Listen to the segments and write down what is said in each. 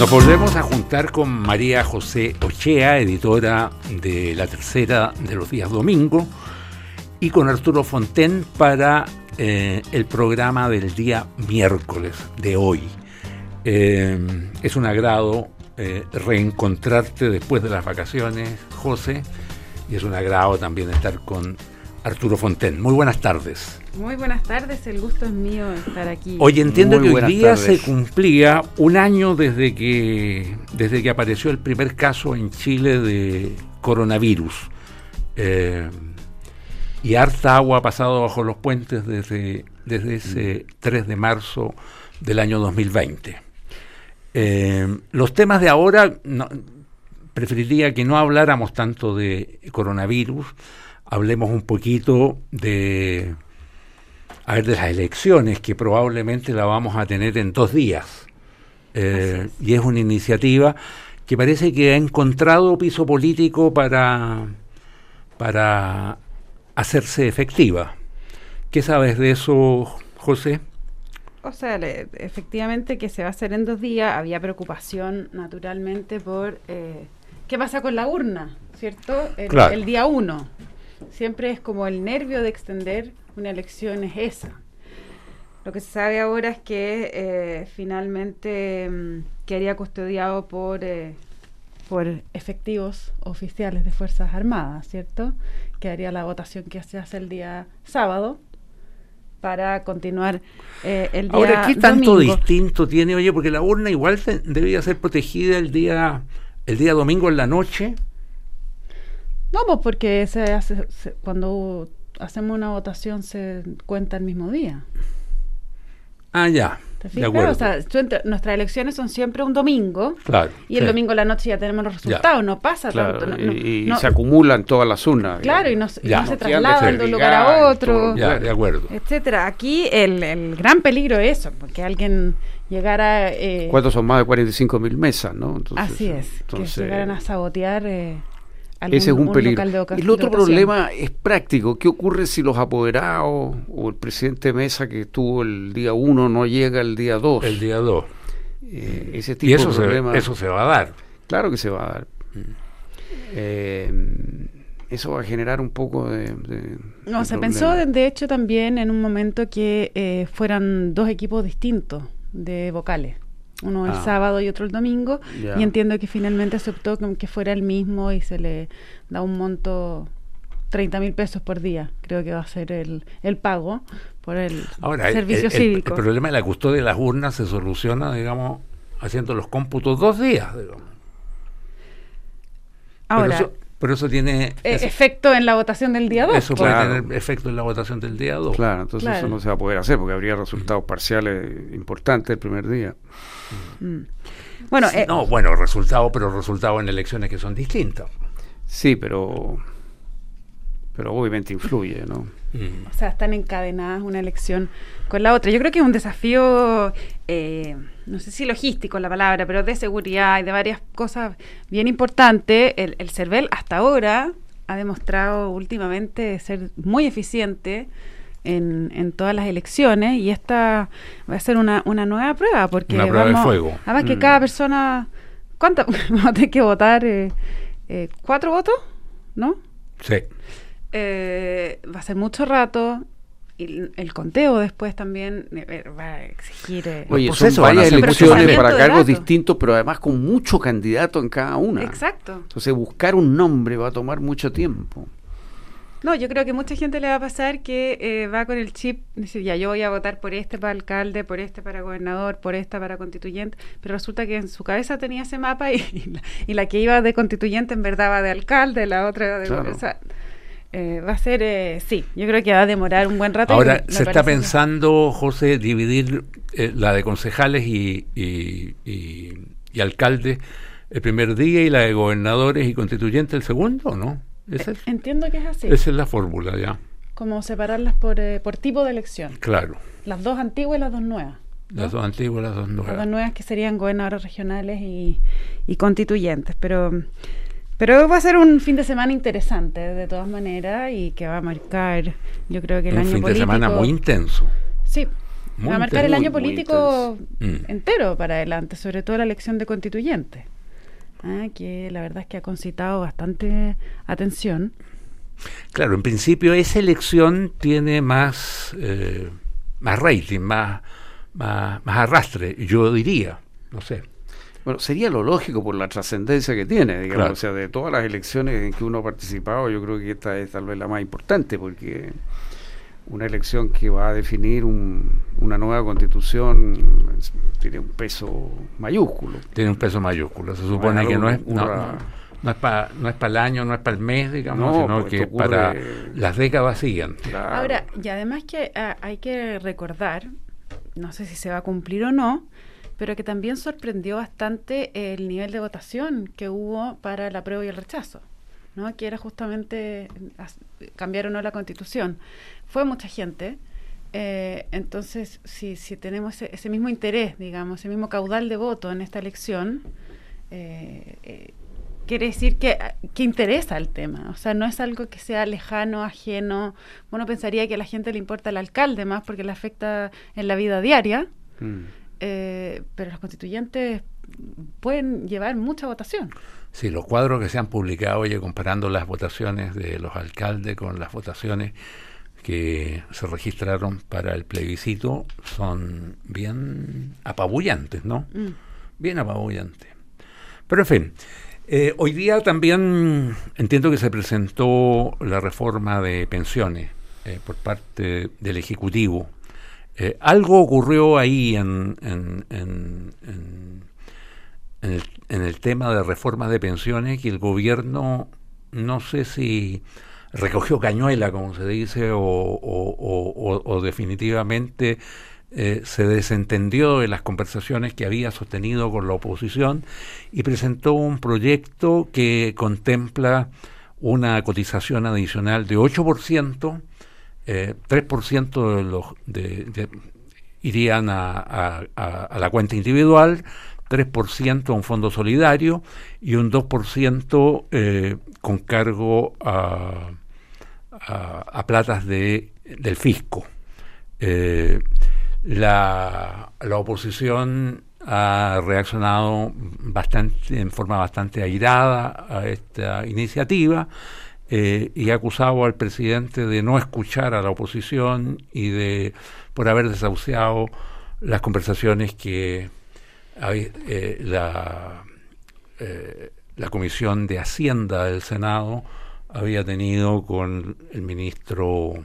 Nos volvemos a juntar con María José Ochea, editora de La Tercera de los días domingo, y con Arturo Fonten para el programa del día miércoles de hoy. Es un agrado reencontrarte después de las vacaciones, José, y es un agrado también estar con Arturo Fonten. Muy buenas tardes. Muy buenas tardes, el gusto es mío estar aquí. Oye, entiendo que hoy día tardes. se cumplía un año desde que apareció el primer caso en Chile de coronavirus. Y harta agua ha pasado bajo los puentes desde ese 3 de marzo del año 2020. Los temas de ahora, preferiría que no habláramos tanto de coronavirus, hablemos un poquito de las elecciones, que probablemente la vamos a tener en 2 días. Y es una iniciativa que parece que ha encontrado piso político para hacerse efectiva. ¿Qué sabes de eso, José? O sea, efectivamente que se va a hacer en 2 días. Había preocupación, naturalmente, por qué pasa con la urna, ¿cierto? Claro. El día 1. Siempre es como el nervio de extender una elección es esa. Lo que se sabe ahora es que finalmente quedaría custodiado por efectivos oficiales de Fuerzas Armadas, ¿cierto? Quedaría la votación que se hace el día sábado para continuar el día Ahora, ¿qué tanto domingo? distinto tiene? Oye, porque la urna igual debería ser protegida el día domingo en la noche. No, pues porque cuando hacemos una votación se cuenta el mismo día. Ah, ya. ¿Te De fijas? acuerdo. O sea, nuestras elecciones son siempre un domingo. Claro. Y el domingo en la noche ya tenemos los resultados, no pasa Claro, tanto. y no, se acumulan todas las urnas. claro, y digamos. no Ya. se No quedan trasladan de un lugar a desperdigadas, otro, todo. Ya, de acuerdo. etcétera. Aquí el gran peligro es eso, porque alguien llegara... ¿Cuántos son más de 45.000 mesas, no? Entonces, así es, que llegaran a sabotear algún, ese es un peligro. local de El otro de votación. problema es práctico. ¿Qué ocurre si los apoderados o el presidente Mesa, que estuvo el día 1, no llega el día 2? El día 2. Ese tipo Y eso de problema. eso se va a dar. Claro que se va a dar. Eso va a generar un poco de No, se problema. pensó de hecho también en un momento que fueran 2 equipos distintos de vocales. Uno el sábado y otro el domingo. Ya. Y entiendo que finalmente se optó con que fuera el mismo y se le da un monto 30.000 pesos por día. Creo que va a ser el pago por el Ahora, servicio el cívico. problema de la custodia de las urnas se soluciona, digamos, haciendo los cómputos 2 días, digamos. Ahora, pero eso tiene... efecto en la votación del día 2. Eso puede Claro. tener efecto en la votación del día 2. Claro, entonces Claro. eso no se va a poder hacer porque habría resultados parciales importantes el primer día. Bueno, resultados en elecciones que son distintas. Sí, pero obviamente influye, ¿no? o sea, están encadenadas una elección con la otra. Yo creo que es un desafío, no sé si logístico es la palabra, pero de seguridad y de varias cosas bien importantes. El CERVEL hasta ahora ha demostrado últimamente ser muy eficiente en todas las elecciones, y esta va a ser una nueva prueba, porque Una prueba de fuego. Además que cada persona, ¿cuántas? Vamos a tener que votar 4 votos, ¿no? Sí. Va a ser mucho rato, y el conteo después también va a exigir... Oye, Los son procesos van a varias ser elecciones procesamiento para de cargos datos. distintos, pero además con muchos candidatos en cada una. Exacto. Entonces buscar un nombre va a tomar mucho tiempo. No, yo creo que mucha gente le va a pasar que va con el chip, decir, ya, yo voy a votar por este para alcalde, por este para gobernador, por esta para constituyente, pero resulta que en su cabeza tenía ese mapa y la que iba de constituyente en verdad va de alcalde, la otra de... Claro. O sea, va a ser, sí, yo creo que va a demorar un buen rato. Ahora, me se está parece que- pensando, José, dividir la de concejales y alcaldes el primer día y la de gobernadores y constituyentes el segundo, ¿o no? Esa Entiendo que es así, es la fórmula, ya. como separarlas por tipo de elección. Claro. Las 2 antiguas y las 2 nuevas. ¿no? Las 2 antiguas y las 2 Las 2 nuevas. nuevas que serían gobernadores regionales y constituyentes, pero va a ser un fin de semana interesante de todas maneras, y que va a marcar, yo creo que el Un año fin político. de semana muy intenso. Sí, Va a marcar el año muy político entero para adelante, sobre todo la elección de constituyentes, que la verdad es que ha concitado bastante atención. Claro, en principio esa elección tiene más rating, más arrastre, yo diría, no sé. Bueno, sería lo lógico por la trascendencia que tiene, digamos, Claro. o sea, de todas las elecciones en que uno ha participado, yo creo que esta es tal vez la más importante, porque una elección que va a definir una nueva constitución tiene un peso mayúsculo. Tiene un peso mayúsculo, se supone algo que no es ocurra- no es para el año, no es para el mes, digamos, No, sino pues que esto ocurre- para las décadas siguientes. Claro. Ahora, y además que hay que recordar, no sé si se va a cumplir o no, pero que también sorprendió bastante el nivel de votación que hubo para el apruebo y el rechazo, ¿no? Que era justamente cambiar o no la Constitución. Fue mucha gente, entonces si tenemos ese mismo interés, digamos, ese mismo caudal de voto en esta elección, quiere decir que interesa el tema, o sea, no es algo que sea lejano, ajeno. Uno pensaría que a la gente le importa el alcalde más porque le afecta en la vida diaria, pero los constituyentes pueden llevar mucha votación. Sí, los cuadros que se han publicado, oye, comparando las votaciones de los alcaldes con las votaciones que se registraron para el plebiscito, son bien apabullantes, ¿no? Bien apabullantes. Pero en fin, hoy día también entiendo que se presentó la reforma de pensiones por parte del Ejecutivo. Algo ocurrió ahí en el tema de reformas de pensiones, que el gobierno, no sé si recogió cañuela, como se dice, o definitivamente se desentendió de las conversaciones que había sostenido con la oposición y presentó un proyecto que contempla una cotización adicional de 8%, 3% irían a la cuenta individual, 3% a un fondo solidario y un 2% con cargo a platas del fisco. La oposición ha reaccionado en forma bastante airada a esta iniciativa y ha acusado al presidente de no escuchar a la oposición y por haber desahuciado las conversaciones que la Comisión de Hacienda del Senado había tenido con el ministro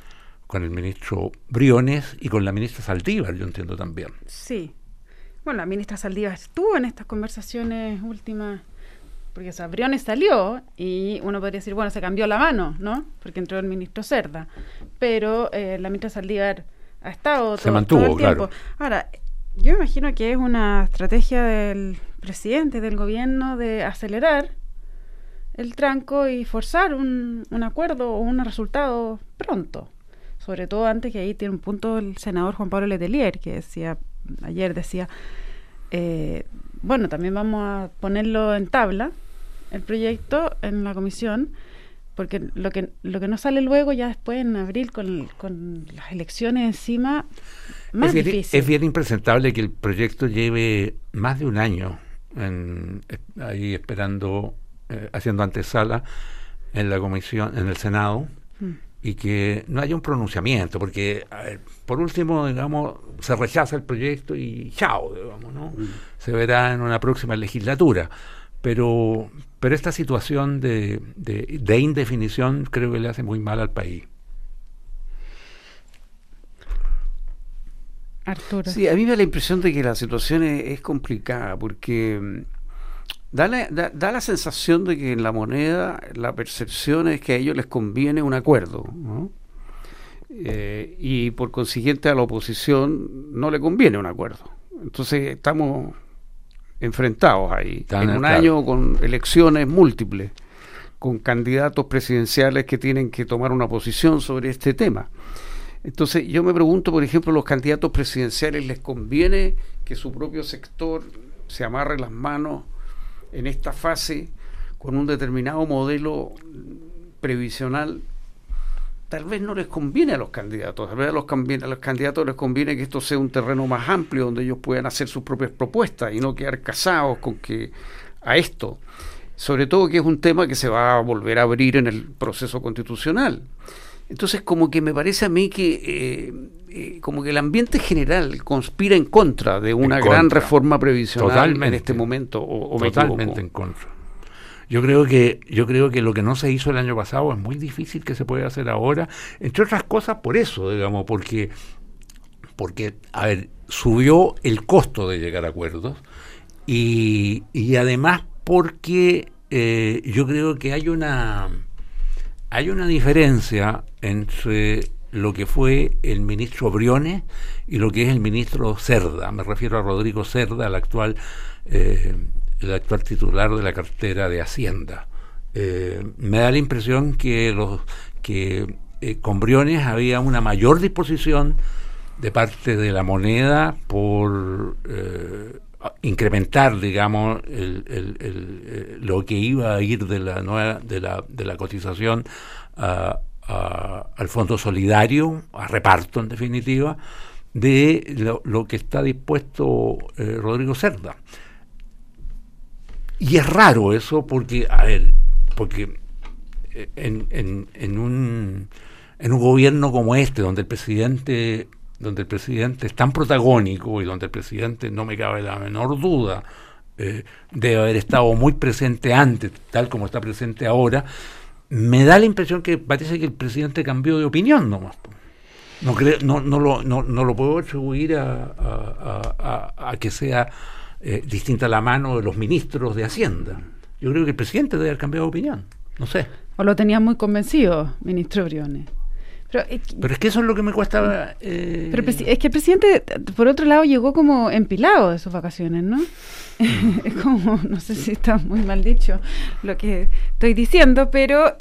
Briones y con la ministra Saldívar, yo entiendo también. Sí. Bueno, la ministra Saldívar estuvo en estas conversaciones últimas, porque Briones salió y uno podría decir, bueno, se cambió la mano, ¿no? Porque entró el ministro Cerda. Pero la ministra Saldívar ha estado se mantuvo, todo el tiempo. Claro. Ahora, yo me imagino que es una estrategia del presidente, del gobierno, de acelerar el tranco y forzar un acuerdo o un resultado pronto. Sobre todo antes, que ahí tiene un punto el senador Juan Pablo Letelier, que ayer decía, bueno, también vamos a ponerlo en tabla, el proyecto, en la comisión, porque lo que no sale luego, ya después en abril, con las elecciones encima, más difícil. Es bien impresentable que el proyecto lleve más de un año ahí esperando, haciendo antesala en la comisión, en el Senado, y que no haya un pronunciamiento, porque, a ver, por último, digamos, se rechaza el proyecto y chao, digamos, ¿no? Se verá en una próxima legislatura. Pero esta situación de indefinición creo que le hace muy mal al país. Arturo. Sí, a mí me da la impresión de que la situación es complicada, porque da la sensación de que en la moneda la percepción es que a ellos les conviene un acuerdo, ¿no? Y por consiguiente a la oposición no le conviene un acuerdo. Entonces estamos enfrentados ahí, en un año con elecciones múltiples, con candidatos presidenciales que tienen que tomar una posición sobre este tema. Entonces yo me pregunto, por ejemplo, ¿a los candidatos presidenciales les conviene que su propio sector se amarre las manos en esta fase con un determinado modelo previsional tal vez no les conviene a los candidatos, tal vez a los candidatos les conviene que esto sea un terreno más amplio donde ellos puedan hacer sus propias propuestas y no quedar casados con que a esto, sobre todo que es un tema que se va a volver a abrir en el proceso constitucional. Entonces como que me parece a mí que como que el ambiente general conspira en contra de una gran reforma previsional totalmente, en este momento, o totalmente en contra. Yo creo que lo que no se hizo el año pasado es muy difícil que se pueda hacer ahora, entre otras cosas por eso, digamos, porque a ver, subió el costo de llegar a acuerdos y además porque yo creo que hay una diferencia entre lo que fue el ministro Briones y lo que es el ministro Cerda. Me refiero a Rodrigo Cerda, el actual titular de la cartera de Hacienda. Me da la impresión que con Briones había una mayor disposición de parte de la moneda por incrementar, digamos, lo que iba a ir de la cotización al Fondo Solidario, a reparto en definitiva, de lo que está dispuesto Rodrigo Cerda. Y es raro eso porque en un gobierno como este, donde el presidente es tan protagónico y donde el presidente, no me cabe la menor duda, debe haber estado muy presente antes, tal como está presente ahora, me da la impresión que parece que el presidente cambió de opinión nomás. No lo puedo atribuir a que sea distinta la mano de los ministros de Hacienda. Yo creo que el presidente debe haber cambiado de opinión, no sé. O lo tenía muy convencido, ministro Briones. Pero es que eso es lo que me cuesta. Pero es que el presidente, por otro lado, llegó como empilado de sus vacaciones, ¿no? Es como, no sé si está muy mal dicho lo que estoy diciendo, pero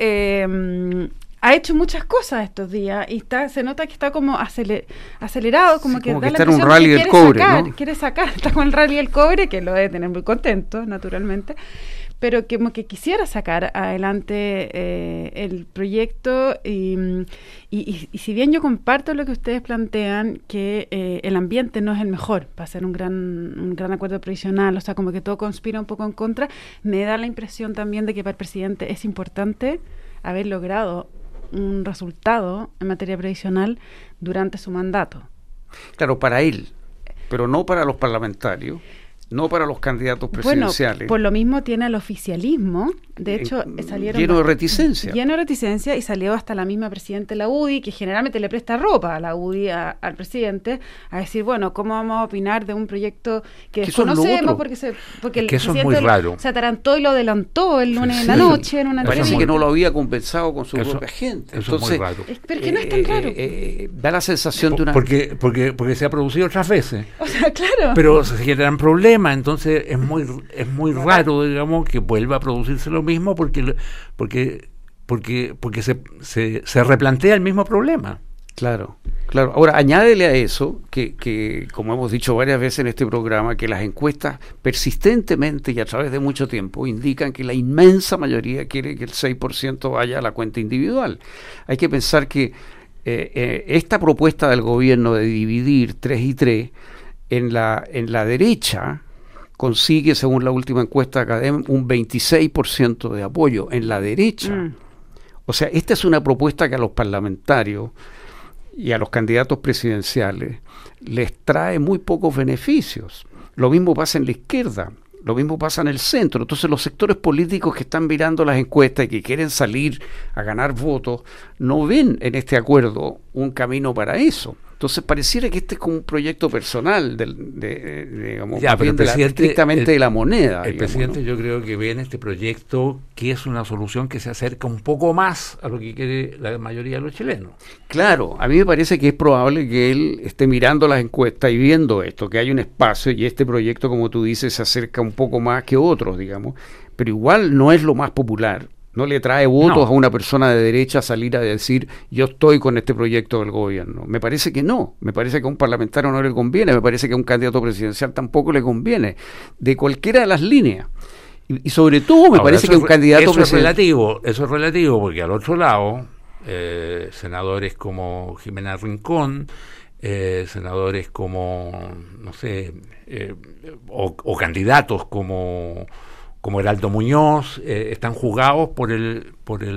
ha hecho muchas cosas estos días y se nota que está como acelerado, como sí, que como da que la está en un impresión rally que del cobre, ¿no? quiere sacar, está con el rally del cobre, que lo debe tener muy contento, naturalmente, pero como que quisiera sacar adelante el proyecto y si bien yo comparto lo que ustedes plantean, que el ambiente no es el mejor para hacer un gran acuerdo provisional, o sea, como que todo conspira un poco en contra, me da la impresión también de que para el presidente es importante haber logrado un resultado en materia previsional durante su mandato. Claro, para él, pero no para los parlamentarios, no para los candidatos presidenciales. Bueno, por lo mismo tiene al oficialismo, de hecho salieron... Lleno de reticencia. Lleno de reticencia y salió hasta la misma presidenta de la UDI, que generalmente le presta ropa a la UDI al presidente, a decir, bueno, ¿cómo vamos a opinar de un proyecto que desconocemos? Porque el que eso presidente es muy raro. Se atarantó y lo adelantó el lunes en la noche en una Parece que no lo había compensado con su propia gente. Eso entonces, es muy raro. Pero que no es tan raro. Da la sensación de una... Porque se ha producido otras veces. O sea, claro. Pero se generan problemas, entonces es muy raro, digamos, que vuelva a producirse lo mismo porque se replantea el mismo problema. Claro. Ahora, añádele a eso que como hemos dicho varias veces en este programa, que las encuestas persistentemente y a través de mucho tiempo indican que la inmensa mayoría quiere que el 6% vaya a la cuenta individual. Hay que pensar que esta propuesta del gobierno de dividir 3 y 3 en la derecha consigue, según la última encuesta académica, un 26% de apoyo en la derecha. O sea, esta es una propuesta que a los parlamentarios y a los candidatos presidenciales les trae muy pocos beneficios. Lo mismo pasa en la izquierda, lo mismo pasa en el centro. Entonces los sectores políticos que están mirando las encuestas y que quieren salir a ganar votos no ven en este acuerdo un camino para eso. Entonces pareciera que este es como un proyecto personal estrictamente de la moneda. El presidente, ¿no? Yo creo que ve en este proyecto que es una solución que se acerca un poco más a lo que quiere la mayoría de los chilenos. Claro, a mí me parece que es probable que él esté mirando las encuestas y viendo esto, que hay un espacio y este proyecto, como tú dices, se acerca un poco más que otros, digamos, pero igual no es lo más popular. No le trae votos a una persona de derecha salir a decir yo estoy con este proyecto del gobierno. Me parece que no. Me parece que a un parlamentario no le conviene. Me parece que a un candidato presidencial tampoco le conviene. De cualquiera de las líneas. Y sobre todo me parece que un candidato presidencial... Eso es relativo, porque al otro lado senadores como Jimena Rincón, senadores como, no sé, o candidatos como Heraldo Muñoz, están juzgados por el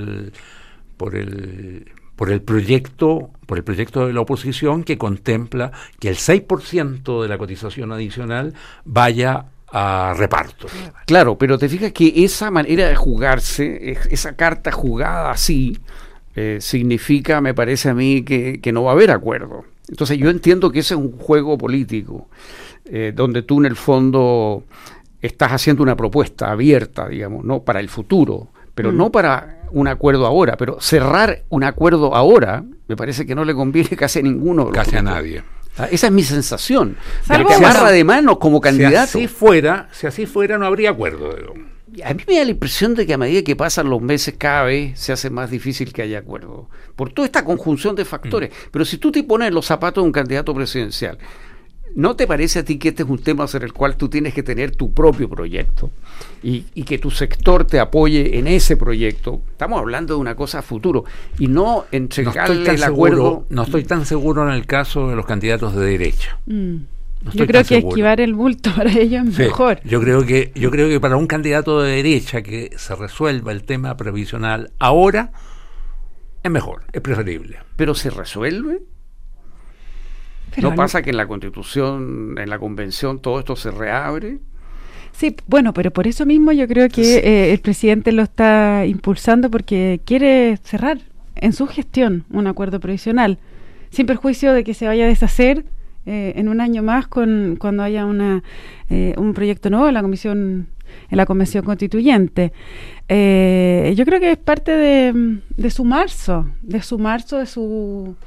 proyecto de la oposición, que contempla que el 6% de la cotización adicional vaya a reparto. Claro, pero te fijas que esa manera de jugarse, esa carta jugada así, significa, me parece a mí, que no va a haber acuerdo. Entonces yo entiendo que ese es un juego político, donde tú en el fondo estás haciendo una propuesta abierta, digamos, ¿no? Para el futuro, pero no para un acuerdo ahora. Pero cerrar un acuerdo ahora, me parece que no le conviene casi a ninguno. Casi a nadie. Esa es mi sensación. Salvo, que agarra de manos como candidato. Si así fuera, no habría acuerdo. A mí me da la impresión de que a medida que pasan los meses, cada vez se hace más difícil que haya acuerdo. Por toda esta conjunción de factores. Pero si tú te pones en los zapatos de un candidato presidencial, ¿no te parece a ti que este es un tema sobre el cual tú tienes que tener tu propio proyecto y que tu sector te apoye en ese proyecto? Estamos hablando de una cosa a futuro y no entregarle el acuerdo. No estoy tan seguro en el caso de los candidatos de derecha. Yo creo que esquivar el bulto para ellos es mejor. Yo creo que para un candidato de derecha que se resuelva el tema previsional ahora es mejor, es preferible. ¿Pero se resuelve? Pero ¿no pasa que en la Constitución, en la Convención, todo esto se reabre? Sí, bueno, pero por eso mismo yo creo que el presidente lo está impulsando, porque quiere cerrar en su gestión un acuerdo provisional, sin perjuicio de que se vaya a deshacer en un año más cuando haya un proyecto nuevo en la Convención Constituyente. Yo creo que es parte de su marzo, de su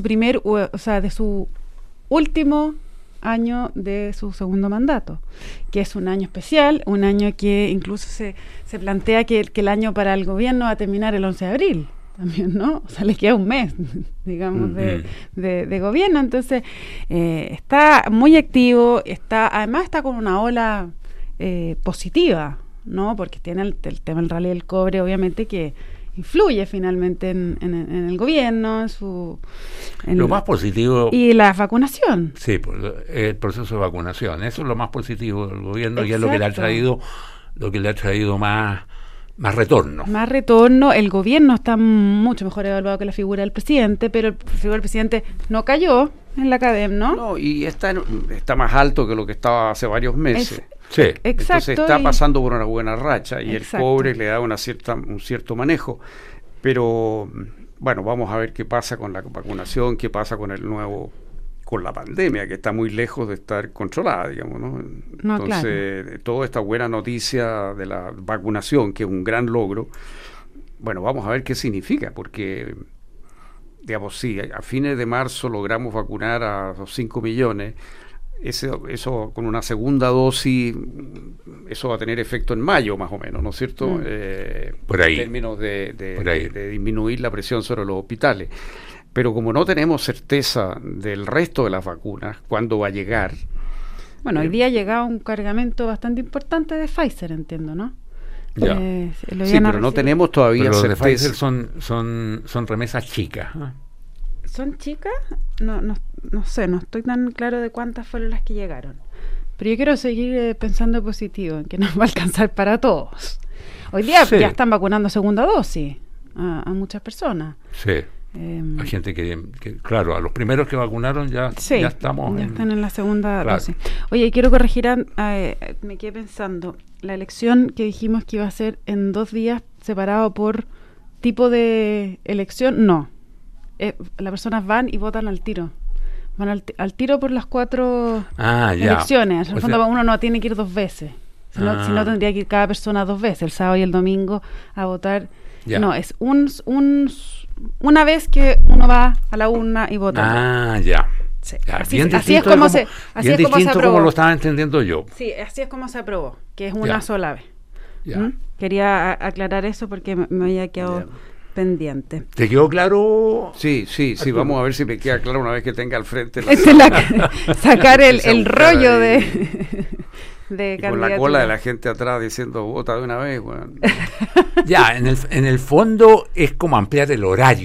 último año de su segundo mandato, que es un año especial, un año que incluso se plantea que el año para el gobierno va a terminar el 11 de abril. También, ¿no? O sea, le queda un mes, digamos, de gobierno. Entonces, está muy activo, además está con una ola positiva, ¿no? Porque tiene el tema del rally del cobre, obviamente, que influye finalmente en el gobierno, lo más positivo. Y la vacunación. Sí, pues, el proceso de vacunación. Eso es lo más positivo del gobierno. Exacto. Y es lo que le ha traído más retorno. Más retorno. El gobierno está mucho mejor evaluado que la figura del presidente, pero la figura del presidente no cayó en la academia, ¿no? No, y está más alto que lo que estaba hace varios meses. Sí. Exacto. Entonces está pasando por una buena racha y el cobre le da un cierto manejo. Pero, bueno, vamos a ver qué pasa con la vacunación, qué pasa con la pandemia, que está muy lejos de estar controlada, digamos, ¿no? Entonces, claro, toda esta buena noticia de la vacunación, que es un gran logro, bueno, vamos a ver qué significa, porque, digamos, sí, a fines de marzo logramos vacunar a los 5 millones, eso con una segunda dosis, eso va a tener efecto en mayo, más o menos, ¿no es cierto? Por ahí. En términos de disminuir la presión sobre los hospitales. Pero como no tenemos certeza del resto de las vacunas, cuándo va a llegar. Bueno, hoy día ha llegado un cargamento bastante importante de Pfizer, entiendo, ¿no? Ya. Sí, pero no tenemos todavía pero certeza. Los de Pfizer son remesas chicas. ¿Son chicas? No sé, no estoy tan claro de cuántas fueron las que llegaron. Pero yo quiero seguir pensando positivo, en que nos va a alcanzar para todos. Hoy día ya están vacunando segunda dosis a muchas personas. Sí. Hay gente que, claro, a los primeros que vacunaron ya estamos. Ya están en la segunda dosis. Oye, quiero corregir, me quedé pensando, la elección que dijimos que iba a ser en 2 días separado por tipo de elección, no. Las personas van y votan al tiro. Van al tiro por las 4 elecciones. En el fondo uno no tiene que ir 2 veces. Si no tendría que ir cada persona 2 veces, el sábado y el domingo, a votar. Ya. No, es una vez que uno va a la urna y vota. Ya. Sí. Ya, así es como se aprobó. Como lo estaba entendiendo yo. Sí, así es como se aprobó, que es una sola vez. Quería aclarar eso porque me había quedado pendiente. ¿Te quedó claro? Sí, vamos a ver si me queda claro una vez que tenga al frente sacar el rollo de con la cola de la gente atrás diciendo vota de una vez, bueno. Ya, en el fondo es como ampliar el horario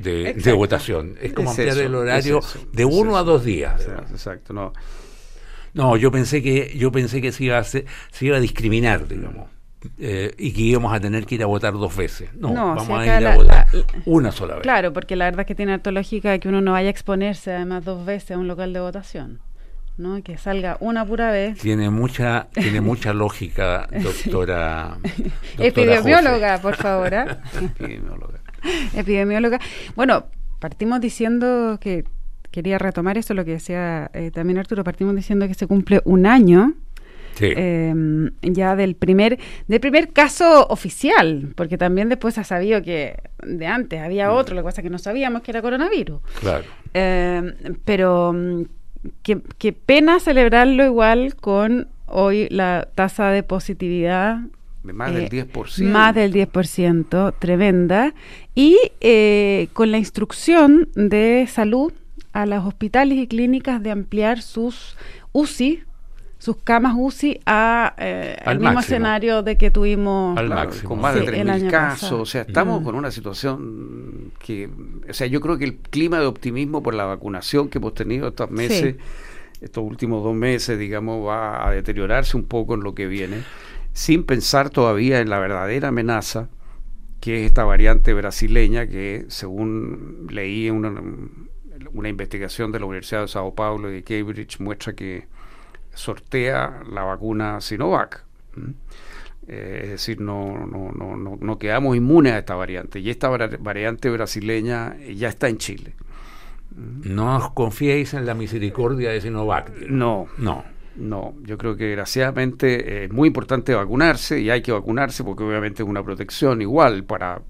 de votación. Es como ampliar el horario de 1 a 2 días. Exacto, no. No, yo pensé que se iba a discriminar, digamos. Y que íbamos a tener que ir a votar 2 veces. No, vamos a ir a votar una sola vez. Claro, porque la verdad es que tiene harta lógica que uno no vaya a exponerse además 2 veces a un local de votación, ¿no? Que salga una pura vez. Tiene mucha lógica, doctora. Epidemióloga, por favor. Epidemióloga. Bueno, partimos diciendo que quería retomar eso, lo que decía también Arturo. Partimos diciendo que se cumple 1 año. Sí. Ya del primer caso oficial, porque también después se ha sabido que de antes había otro, lo que pasa es que no sabíamos que era coronavirus. Claro. Pero qué pena celebrarlo igual con hoy la tasa de positividad de más del 10%. Más del 10%, tremenda. Y con la instrucción de salud a los hospitales y clínicas de ampliar sus UCI, sus camas UCI al mismo escenario de que tuvimos al máximo, con más de 3.000 casos. O sea, estamos con una situación que, o sea, yo creo que el clima de optimismo por la vacunación que hemos tenido estos meses, estos últimos 2 meses, digamos, va a deteriorarse un poco en lo que viene, sin pensar todavía en la verdadera amenaza que es esta variante brasileña que, según leí en una investigación de la Universidad de Sao Paulo y de Cambridge, muestra que sortea la vacuna Sinovac. Es decir, no quedamos inmunes a esta variante, y esta variante brasileña ya está en Chile. No os confiéis en la misericordia de Sinovac. No, yo creo que desgraciadamente es muy importante vacunarse, y hay que vacunarse porque obviamente es una protección igual,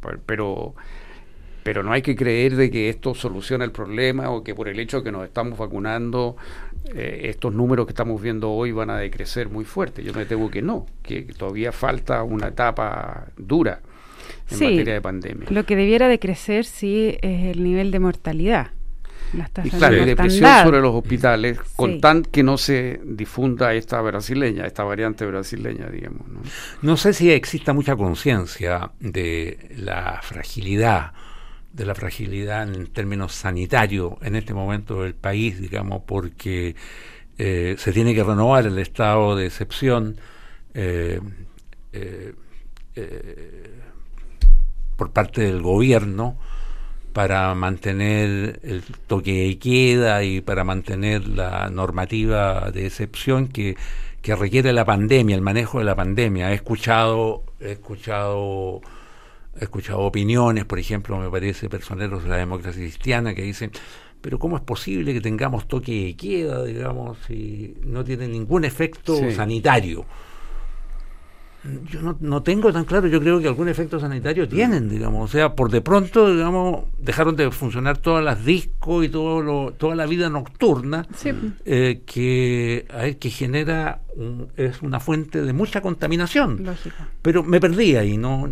pero no hay que creer de que esto soluciona el problema, o que por el hecho de que nos estamos vacunando estos números que estamos viendo hoy van a decrecer muy fuerte. Yo me temo que no, que todavía falta una etapa dura en materia de pandemia. Lo que debiera decrecer es el nivel de mortalidad. Las tasas y depresión sobre los hospitales, con tan que no se difunda esta variante brasileña, digamos, ¿no? No sé si exista mucha conciencia de la fragilidad en términos sanitarios en este momento del país, digamos, porque se tiene que renovar el estado de excepción por parte del gobierno para mantener el toque de queda y para mantener la normativa de excepción que requiere la pandemia, el manejo de la pandemia. He escuchado opiniones, por ejemplo, me parece, personeros de la democracia cristiana que dicen, pero ¿cómo es posible que tengamos toque de queda, digamos, si no tiene ningún efecto sanitario? Yo no tengo tan claro. Yo creo que algún efecto sanitario tienen, digamos. O sea, por de pronto, digamos, dejaron de funcionar todas las discos y toda la vida nocturna, que genera es una fuente de mucha contaminación. Lógico. Pero me perdí ahí, no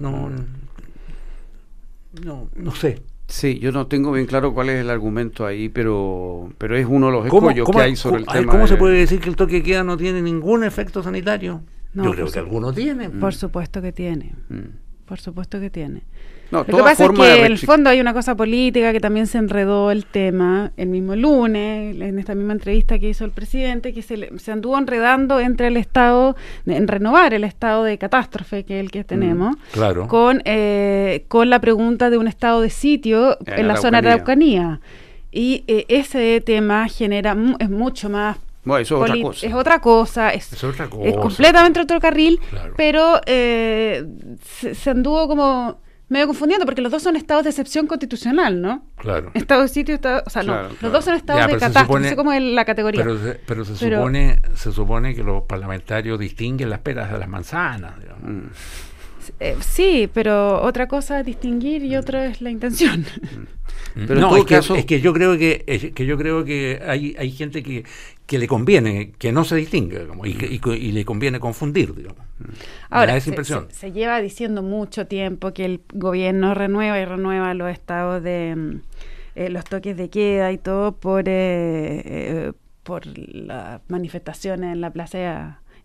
sé. Sí, yo no tengo bien claro cuál es el argumento ahí, pero es uno de los escollos que hay sobre el tema. ¿Cómo se puede decir que el toque de queda no tiene ningún efecto sanitario? No, yo creo que alguno tiene. Por supuesto que tiene. Por supuesto que tiene. No, lo que pasa es que en el fondo hay una cosa política que también se enredó el tema el mismo lunes, en esta misma entrevista que hizo el presidente, que se anduvo enredando entre el estado, en renovar el estado de catástrofe, que es el que tenemos, claro, con la pregunta de un estado de sitio en la zona de Araucanía. Y ese tema es mucho más. Bueno, eso es otra cosa, es completamente otro carril, claro. Pero se anduvo como medio confundiendo, porque los dos son estados de excepción constitucional, ¿no? Claro. Estado de sitio, los dos son estados de catástrofe, no sé cómo es la categoría. Pero se supone que los parlamentarios distinguen las peras de las manzanas, digamos. Sí, pero otra cosa es distinguir y otra es la intención. Pero no, es que yo creo que hay gente que le conviene que no se distinga, digamos, y le conviene confundir, digamos. Ahora, se lleva diciendo mucho tiempo que el gobierno renueva los estados de los toques de queda y todo por las manifestaciones en la plaza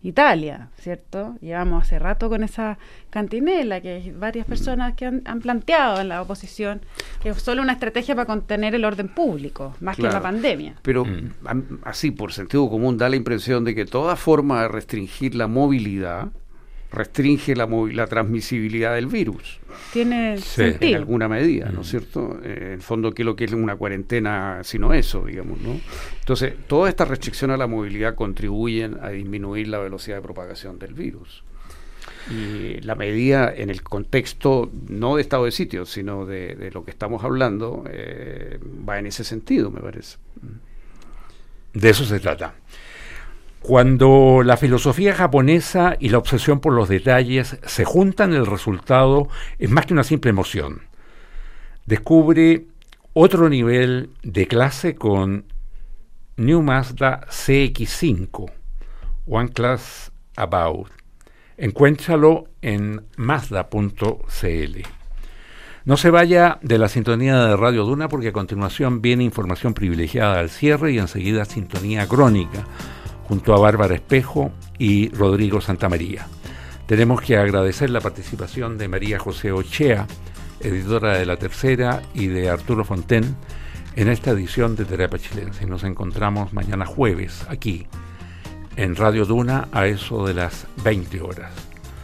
Italia, ¿cierto? Llevamos hace rato con esa cantinela, que hay varias personas que han planteado en la oposición que es solo una estrategia para contener el orden público, más que la pandemia. Pero así, por sentido común, da la impresión de que toda forma de restringir la movilidad restringe la transmisibilidad del virus. Tiene sentido. En alguna medida, ¿no es cierto? En el fondo, ¿qué es lo que es una cuarentena sino eso, digamos, ¿no? Entonces, toda esta restricción a la movilidad contribuyen a disminuir la velocidad de propagación del virus. Y la medida, en el contexto, no de estado de sitio, sino de lo que estamos hablando, va en ese sentido, me parece. De eso se trata. Cuando la filosofía japonesa y la obsesión por los detalles se juntan, el resultado es más que una simple emoción. Descubre otro nivel de clase con New Mazda CX-5, One Class Above. Encuéntralo en mazda.cl. No se vaya de la sintonía de Radio Duna, porque a continuación viene información privilegiada al cierre y enseguida sintonía crónica junto a Bárbara Espejo y Rodrigo Santamaría. Tenemos que agradecer la participación de María José Ochea, editora de La Tercera, y de Arturo Fonten en esta edición de Terapia Chilense. Nos encontramos mañana jueves aquí en Radio Duna a eso de las 20 horas.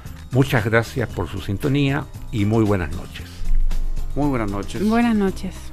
Muchas gracias por su sintonía y muy buenas noches. Muy buenas noches. Buenas noches.